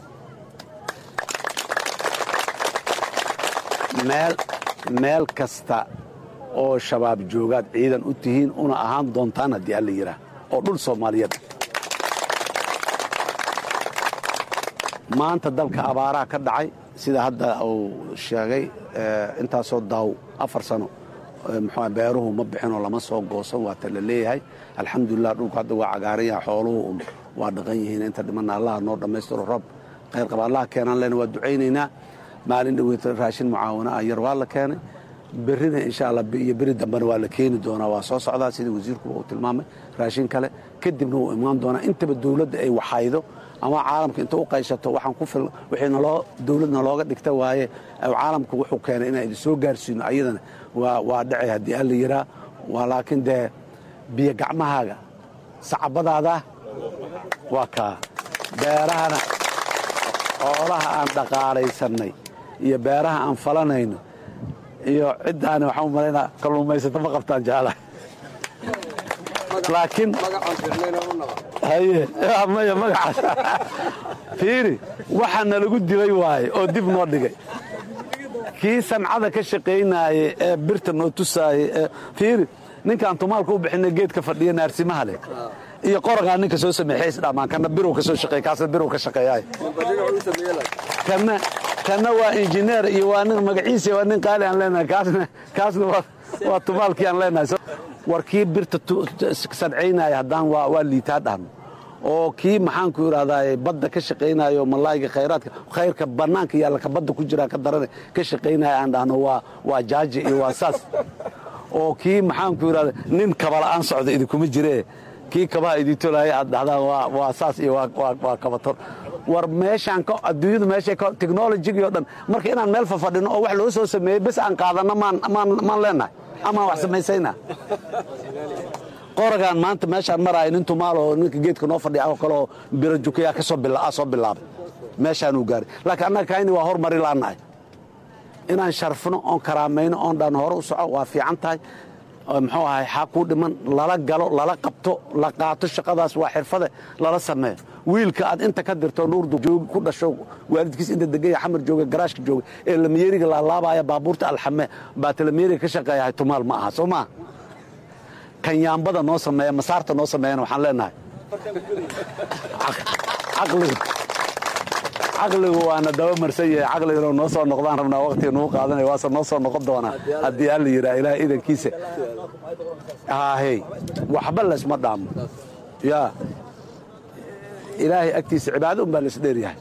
meel kasta oo shabaab joogaad ciidan u tihiin una ahaan doontaan haddii alla yidhaah oo dhul soomaaliyeed maanta dalka abaaraha ka dhacay sida hadda uu sheegay intaasoo daaw 4 sano muxuu beeruhu ma bixinoo lama soo goosan waa ta la leeyahay alxamdulilah dhulku hadda waa cagaaran yahay xooluhu waa dhaqan yihiin inta dhimanna allah noo dhammaystiro roob khayr qaba allah keenan leena waa ducaynaynaa maalin dhaweeta raashin mucaawano ah yar waa la keenay berrina insha allah iyo beri dambena waa la keeni doonaa waa soo socdaa sida wasiirku uu tilmaamay raashin kale kadibna wuu imaan doonaa intaba dawladda ay waxaydo ama caalamka inta u qayshato waxaan ku fil wixii dawladna looga dhigta waaye caalamku wuxuu keenay inaan idin soo gaarsiino ayadana waa dhacay haddii alla yiraa waa laakiin dee biyo gacmahaaga sacabadaada waa kaa beerahana xoolaha aan dhaqaalaysanay iyo beeraha aan falanayno iyo ciddaani waxaan u malaynaa kalluumaysato ma qabtaan jaalaha laakiin maya magacaas fiiri waxaana lagu dilay waaye oo dib noo dhigay kii sancada ka shaqaynaaye ee birta noo tusaaye fiiri ninkaan tumaalka u bixinay geedka fadhiya naarsimaha leh iyo qoragaa ninka soo sameexay isdhamaan kana birow ka soo shaqeey kaasna birow ka shaqeeyaay kana waa injineer iyo waa nin magaciisa waa nin qaali aan leenahay kaasna waa tumaalkii aan leenahay warkii birta sadcaynaya haddaan waa liitaa dhahno oo kii maxaanku idhahdaa badda ka shaqaynayo malaayga khayraadka khayrka bannaanka yaalla ka badda ku jiraa ka darane ka shaqaynaya aan dhahno waa jaaji iyo waa saas oo kii maxaanku idhahda nin kabala'aan socda idinkuma jiree kii kabaha idintolaaya aad dhahdaan waa saas iyo waa kabator war meeshaan adduunyadu meeshay technologigii o dhan marka inaan meel fafadhino oo wax loo soo sameeyey bes aan qaadanno maan leenahay amaan wax samaysaynaa qoragaan maanta meeshaan maraayo nin tumaaloo ninka geedka noo fadhiya oo kaleoo biro jukayaa soo bilaabay meeshaanuu gaaray laakiin annaga kayni waa hormari laannahay inaan sharfno oon karaamayno oon dhan hore u soco waa fiican tahay muxuu ahay xaq ku dhiman lala galo lala qabto la qaato shaqadaas waa xirfade lala sameeyo wiilka aad inta ka dirto nuurdu joog ku dhasho waalidkiis inta degaya xamar jooga garaashka jooga ee lameeriga la laabaya baabuurta alxame baata lameeriga ka shaqeeyahay tumaal ma aha soo ma kanyaambada noo sameeya masaarta noo sameeyana waxaan leenahay caqligu waana daba marsan yahay caqliguna noo soo noqdaan rabnaa waqtiga nuu qaadanaya waase noo soo noqon doonaa haddii alla yidhaha ilaahay idankiisa haahey waxba laysma dhaamo yaa ilaahay agtiisa cibaado un baa lays dheeryahay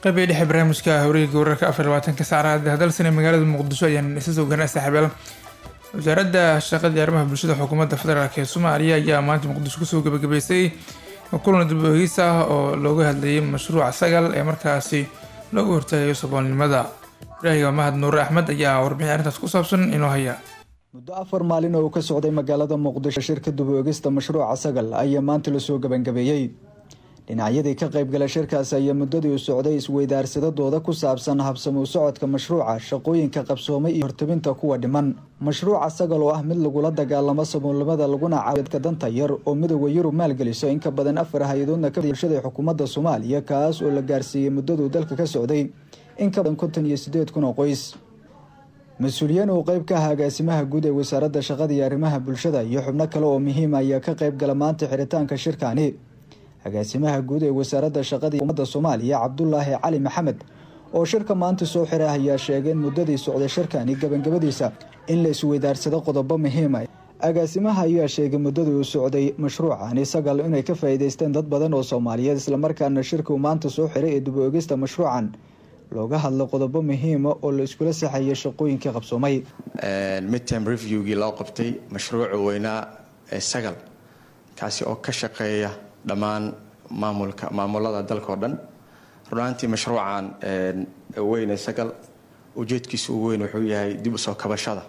qayb dhexe barnaamijka hawreeyga wararka 24 saacada hadalsana magaalada muqdisho ayaan isa soo gaarnay saaxiibayaal wasaaradda shaqada iyo arrimaha bulshada xukuumadda federaalka ee Soomaaliya ayaa maanta muqdisho kusoo gabagabeysay kulan dib u eegis ah oo looga hadlayay mashruuca sagal ee markaasi looga hortagayo saboolnimada. Ibrahim Mahad Nuur Axmed ayaa warbixin arrintaas ku saabsan inoo haya. muddo 4 maalin oo ka socday magaalada muqdisho shirka dib u eegista mashruuca sagal ayaa maanta la soo gabagabeeyay. dhinacyadii ka qayb galay shirkaas ayaa muddadii u socday isweydaarsadooda ku saabsan habsami u socodka mashruuca shaqooyinka qabsoomay iyo hortabinta kuwa dhiman. mashruuca sagal oo ah mid lagula dagaalamo saboolnimada laguna caawiyo danta yar oo midowga Yurub maalgeliso in ka badan 4 hay'adoodna ka bulshada xukuumadda Soomaaliya kaas oo la gaarsiiyay muddadii dalka ka socday in ka badan 58,000 oo qoys. mas-uuliyiin oo qayb ka ah agaasimaha guud ee wasaaradda shaqada iyo arrimaha bulshada iyo xubno kale oo muhiim ah ayaa ka qayb gala maanta xiritaanka shirkani. agaasimaha guud ee wasaaradda shaqada iyo ummadda Soomaaliya Cabdullaahi Cali Maxamed oo shirka maanta soo xiray ayaa sheegay in muddadii socday shirkani gabagabadiisa in la isweydaarsado qodobo muhiim ah. agaasimaha ayaa sheegay muddadii uu socday mashruucan sagal inay ka faa'iideysteen dad badan oo Soomaaliyeed isla markaana shirku maanta soo xiray ee dib u eegista mashruucan looga hadlo qodobo muhiim ah oo la iskula saxayay shaqooyinka qabsoomay. midterm review-gii loo qabtay mashruuca weynaa ee sagal kaasi oo ka shaqeeya dhammaan maamulada dalka oo dhan. runtii mashruucan weyn ee sagal ujeedkiisu ugu weyn wuxuu yahay dib u soo kabashada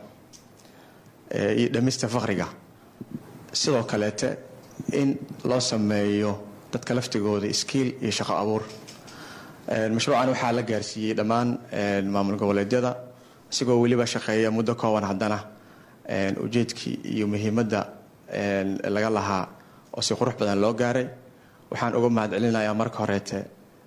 iyo dhamista faqriga. sidoo kaleete in loo sameeyo dadka laftigooda skill iyo shaqo abuur. mashruucan waxaa la gaarsiiyey dhammaan maamul goboleedyada isagoo weliba shaqeeya muddo kooban haddana ujeedkii iyo muhiimadda laga lahaa oo si qurux badan loo gaaray. waxaan uga mahadcelinayaa marka horeete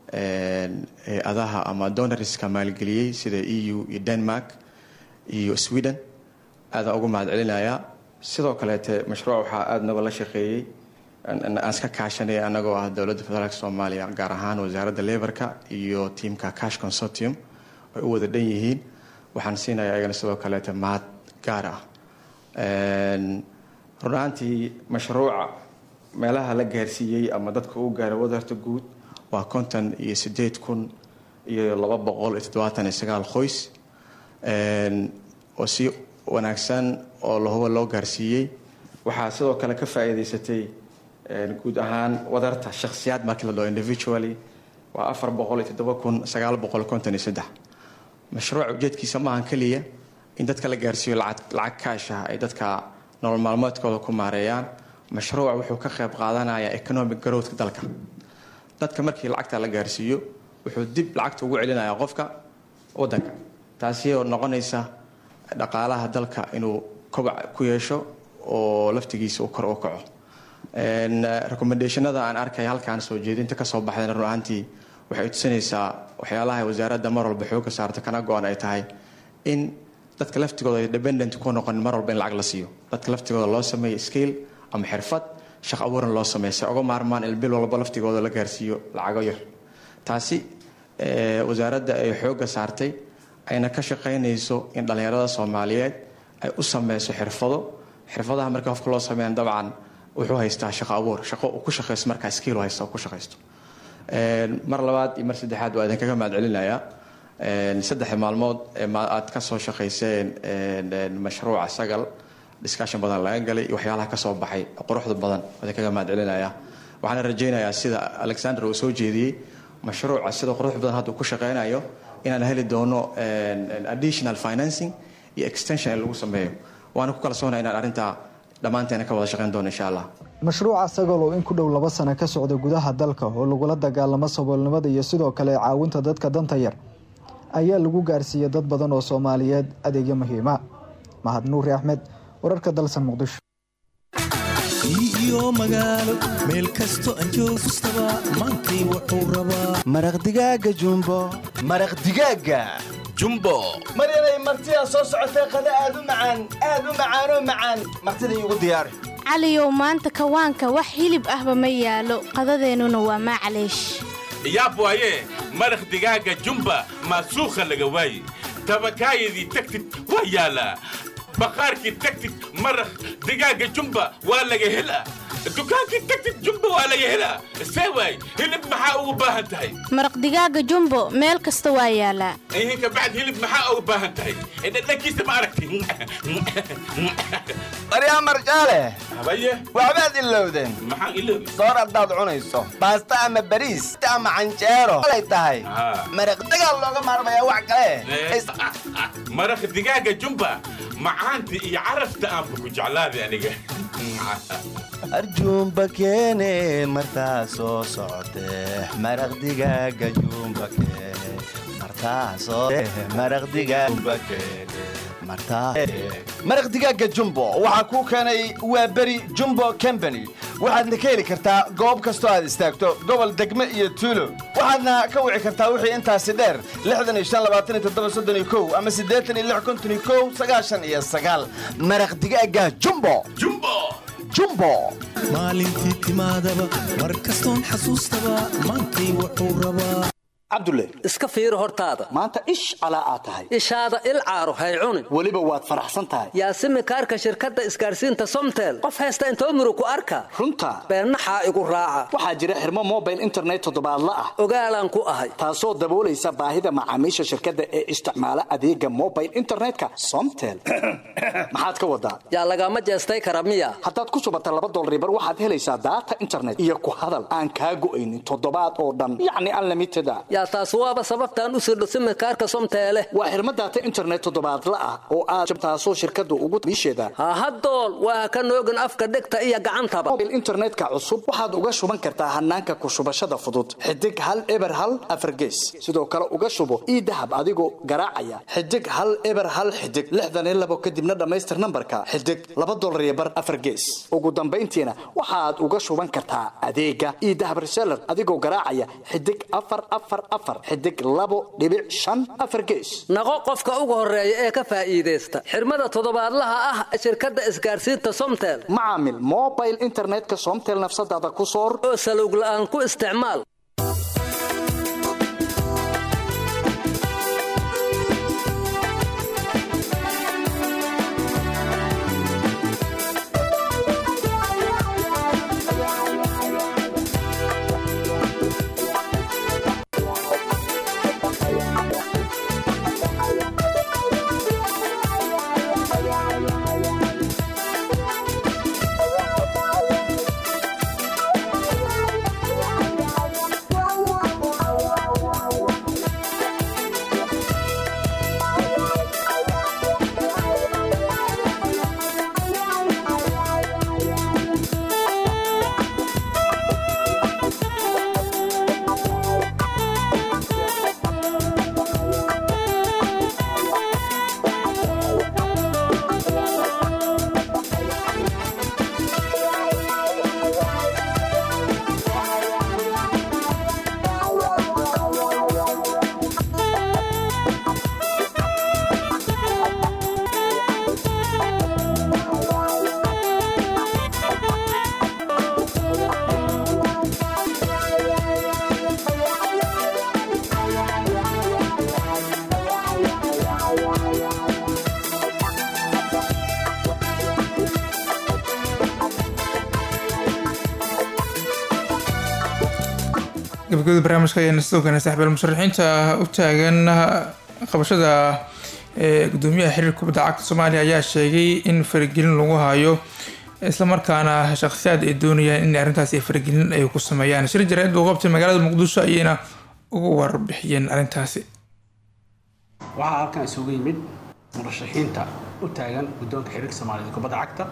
adaha ama donorska maalgeliyey sida EU iyo Denmark iyo Sweden aada uga mahadcelinayaa. sidoo kaleete mashruuc waxaa aada naga la shaqeeyey aan iska kaashanay anagoo ah dowladda federaalka Soomaaliya gaar ahaan wasaaradda Labourka iyo teamka Cash Consortium ay u wada dhan yihiin. waxaan siinayaa ayagana sidoo kaleete mahad gaar ah. runtii mashruuca meelaha la gaarsiiyey ama dadka uu gaaray wadarta guud waa 58,279 qoys oo si wanaagsan oo loo gaarsiiyey. waxaa sidoo kale ka faa'iideysatay guud ahaan wadarta shakhsiyaad markii la dhaho individually waa 407,953. mashruuca ujeedkiisa maahan kaliya in dadka la gaarsiiyo lacag kaash ah ay dadka nolol maalmeedkooda ku maareeyaan. mashruuca wuxuu ka qayb qaadanayaa economic growth dalka. dadka markii lacagta la gaarsiiyo wuxuu dib lacagta ugu celinayaa qofka wadanka taasi oo noqonaysa dhaqaalaha dalka inuu kobac ku yeesho oo laftigiisa uu kor u kaco. recommendationada aan arkay halkaan soo jeedinta ka soo baxday runtii waxay tusinaysaa waxyaalaha wasaaradda mar walba xoog ka saarta kana go'an ay tahay in dadka laftigooda ay dependent ku noqon mar walba in lacag la siiyo. dadka laftigooda loo sameeyo skill ama xirfad shaqo abuuran loo sameeyo uga maarmaan il bil walba laftigooda la gaarsiiyo lacago yar. taasi wasaaradda ay xooga saartay ayna ka shaqeynayso in dhalinyarada Soomaaliyeed ay u sameyso xirfadaha marka qofka loo sameeyo dabcan wuxuu haystaa shaqo abuur shaqo uu ku shaqeysto marka skill uu haysto ku shaqeysto. mar labaad iyo mar saddexaad waa idin kaga mahadcelinayaa 3 maalmood aad ka soo shaqeyseen mashruuca sagal discussion badan laga galay iyo waxyaalaha ka soo baxay quruxda badan waa kaga mahadcelinayaa. waxaan rajaynayaa sida Alexander uu soo jeediyay mashruuca sida qurux badan hadda ku shaqeynayo inaan heli doono additional financing iyo extension lagu sameeyo. waana ku kala soonahay inaan arinta dhamaanteena ka wada shaqeyn doono insha Allah. mashruuca sagal oo in ku dhow 2 sano ka socda gudaha dalka oo lagula dagaalamo saboolnimada iyo sidoo kale caawinta dadka danta yar ayaa lagu gaarsiiyay dad badan oo Soomaaliyeed adeegyo muhiim ah. Mahad Nuur Axmed wararka dalsan Muqdisho. iyo magaalo meel kasto aan joogstaba maantay wuxuu rabaa maraq digaaga jumbo maryanay martidaa soo socotay qada aad u macaan martida iigu diyaari caliyow maanta kawaanka wax hilib ahba ma yaalo qadadeennuna waa maclaysh yaab waaye maraq digaaga jumba maasuukha laga waaye tabakaayadii tagtid waa yaalaa baqaarkii tagtid maraq digaaga jumba waa laga helaa dukaankii tagtid jumbo waa laga helaa see waay hilib maxaa ugu baahan tahay maraq digaaga jumbo meel kasta waa yaalaa ihinka bacd hilib maxaa ugu baahan tahay dhadhankiisa ma aragti baryaa marjaale habaye waxbaad ilowdeen maxaan ilowday soor haddaad cunayso baasta ama bariis ama canjeero alay tahay maraq digaag looga maarmayaa wax kale maraq digaaga jumba macaanta iyo carafta aanba ku jeclaaday aniga arjuumba keene martaa soo socotee maraq digaaga juumba keene martaa soo maraq digaaga keene maraq digaaga jumbo waxaa kuu keenay waa beri jumbo company waxaadna ka heli kartaa goob kastoo aad istaagto gobol degme iyo tuulo waxaadna ka wici kartaa wixii intaasi dheer ama maraq digaaga jumbo maalintii timaadaba mar kastoon xasuustaba maantay wuxuu rabaa cabdulle iska fiiri hortaada maanta ish calaa aad tahay ishaada il caaro hay cunin weliba waad faraxsan tahay yaasimi kaarka shirkadda isgaarsiinta somtel qof haysta intoo murug ku arka runta beennaxaa igu raaca waxaa jira xirmo mobile internet toddobaadla ah ogaalaan ku ahay taasoo daboolaysa baahida macaamiisha shirkadda ee isticmaala adeega mobile internetka somtel maxaad ka wadaa yaa lagama jeestay kara miya haddaad ku subata $2 bar waxaad helaysaa daata internet iyo ku hadal aan kaa go'aynin toddobaad oo dhan yacni unlimited taas waaba sababtaan u sirdho simikaarka somteele waa xirmo daata internet toddobaadla ah oo aad taasoo shirkaddu ugu biisheeda hahadool waa ka noogin afka dhegta iyo gacantaba mobile internetka cusub waxaad uga shuban kartaa hanaanka ku shubashada fudud xidig 1 4 gees sidoo kale uga shubo idahab adigoo garaacaya xidig 1 1 xidig 62 kadibna dhamaystir nambarka xidig $2 bar 4 gees ugu dambeyntiina waxaad uga shuban kartaa adeega idahab reseller adigoo garaacaya xidig 4 xidig 2.5 gees naqo qofka ugu horeeya ee ka faa'iideysta xirmada toddobaadlaha ah shirkadda isgaarsiinta somtel macaamil mobile internetka somtel nafsadaada ku soor oo salowg la'aan ku isticmaal gabagabada barnaamijka ayaana sidoo kale saaxiibayaal musharaxiinta u taagan qabashada gudoomiyaha xiriirka kubadda cagta Soomaaliya ayaa sheegay in faragelin lagu hayo isla markaana shakhsiyaad ay doonayaan in arrintaas ay faragelin ay ku sameeyaan shir jaraa'id oo qabtay magaalada Muqdisho ayayna ugu warbixiyeen arrintaasi waxaa halkan isugu yimid murashaxiinta u taagan gudoonka xiriirka Soomaaliya kubadda cagta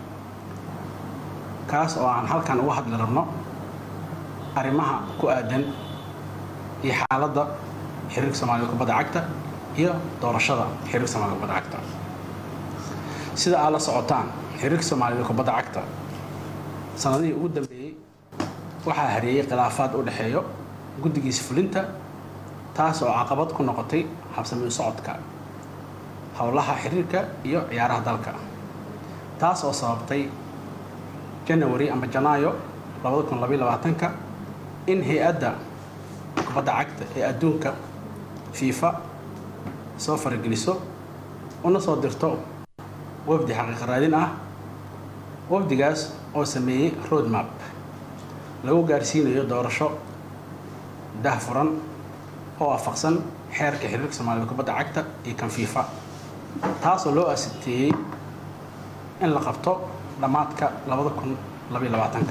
kaas oo aan halkan uga hadli rabno arrimaha ku aadan iyo xaaladda xiriirka Soomaaliya kubadda cagta iyo doorashada xiriirka Soomaaliya kubadda cagta sida aad la socotaan xiriirka Soomaaliya kubadda cagta sanadihii ugu dambeeyay waxaa hareeyay khilaafaad u dhaxeeyo guddigiisa fulinta taas oo caqabad ku noqotay habsami u socodka howlaha xiriirka iyo ciyaaraha dalka taas oo sababtay January ama Janaayo 2022 in hay'adda kubadda cagta ee adduunka FIFA soo farageliso una soo dirto wafdi xaqiiq raadin ah wafdigaas oo sameeyey roadmap lagu gaarsiinayo doorasho daahfuran oo waafaqsan xeerka xiriirka Soomaaliya kubadda cagta iyo kan FIFA taasoo loo asteeyay in la qabto dhamaadka 2022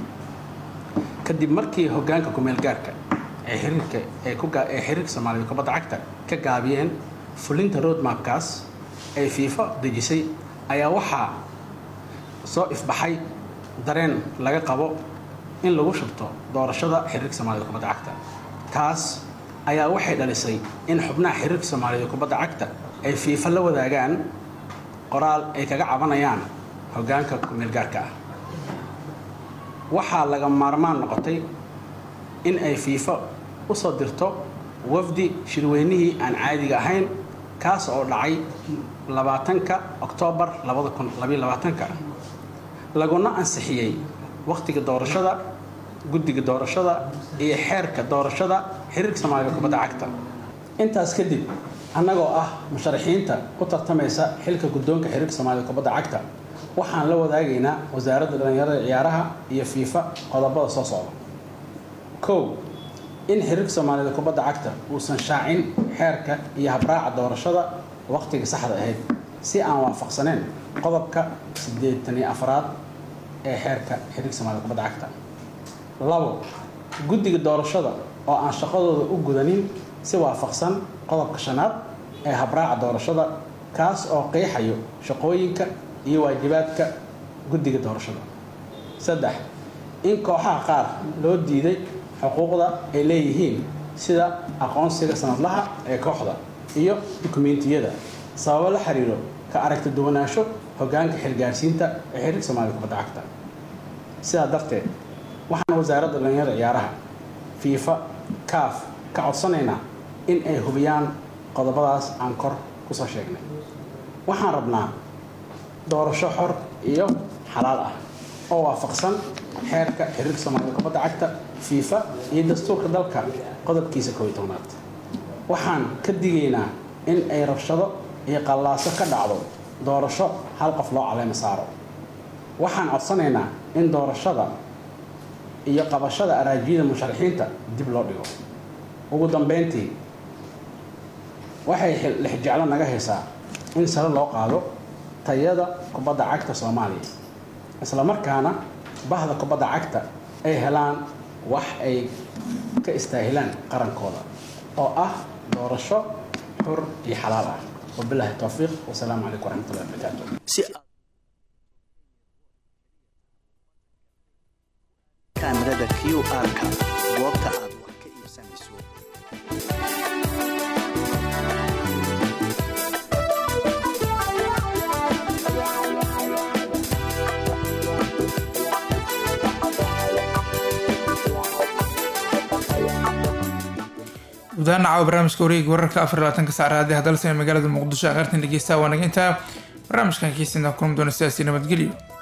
kadib markii hoggaanka kumeel gaarka ee xiriirka Soomaaliya kubadda cagta ka gaabiyeen fulinta roadmapkaas ay FIFA dejisay ayaa waxaa soo ifbaxay dareen laga qabo in lagu shubto doorashada xiriirka Soomaaliya kubadda cagta taas ayaa waxay dhalisay in xubnaha xiriirka Soomaaliya kubadda cagta ay FIFA la wadaagaan qoraal ay kaga cabanayaan hoggaanka kumeel gaarka ah waxaa laga maarmaan noqotay in ay FIFA u soo dirto wafdi shirweynihii aan caadiga ahayn kaas oo dhacay 20 Oktoobar 2022 laguna ansixiyay waqtiga doorashada guddiga doorashada iyo xeerka doorashada xiriirka Soomaaliya kubadda cagta intaas kadib annagoo ah musharaxiinta u tartamaysa xilka guddoonka xiriirka Soomaaliya kubadda cagta waxaan la wadaagaynaa wasaaradda dhalinyarada ciyaaraha iyo FIFA qodobada soo socda kow in xiriirka Soomaaliya kubadda cagta uusan shaacin xeerka iyo habraaca doorashada waqtiga saxda ahayd si aan waafaqsaneyn qodobka 84 ee xeerka xiriirka Soomaaliya kubadda cagta labo guddiga doorashada oo aan shaqadooda u gudanin si waafaqsan qodobka 5 ee habraaca doorashada kaas oo qeexayo shaqooyinka iyo waajibaadka guddiga doorashada saddex in kooxaha qaar loo diiday xuquuqda ay leeyihiin sida aqoonsiga sanadlaha ee kooxda iyo dukumeentiyada sababo la xiriiro ka aragti duwanaansho hoggaanka xilgaarsiinta ee xiriirka Soomaaliya kubadda cagta sidaa darteed waxaan wasaaradda dhalinyarada ciyaaraha FIFA CAF ka codsanaynaa in ay hubiyaan qodobadaas aan kor ku soo sheegnay waxaan rabnaa doorasho xor iyo xalaal ah oo waafaqsan xeerka xiriirka Soomaaliya kubadda cagta FIFA iyo dastuurka dalka qodobkiisa 11aad waxaan ka digaynaa in ay rabshado iyo qallaaso ka dhacdo doorasho hal qof loo caleema saaro waxaan codsanaynaa in doorashada iyo qabashada araajiyada musharaxiinta dib loo dhigo ugu dambeyntii waxay lixjeclo naga haysaa in sare loo qaado tayada kubadda cagta Soomaaliya isla markaana bahda kubadda cagta ay helaan wax ay ka istaahilaan qarankooda oo ah doorasho xor iyo xalaal ah wabillahi tawfiiq wassalaamu calaykum waraxmatullahi wabarakaatuh kaamirada QR-ka goobta aad wax ka iibsanayso gudahaan caawa barnaamijka wareegga wararka 24 saac raadiyaha dalsan ee magaalada muqdisho aqartan dhegeysta waa naga intaa barnaamijkan kiisina kulmi doona sidaasi nabadgelyo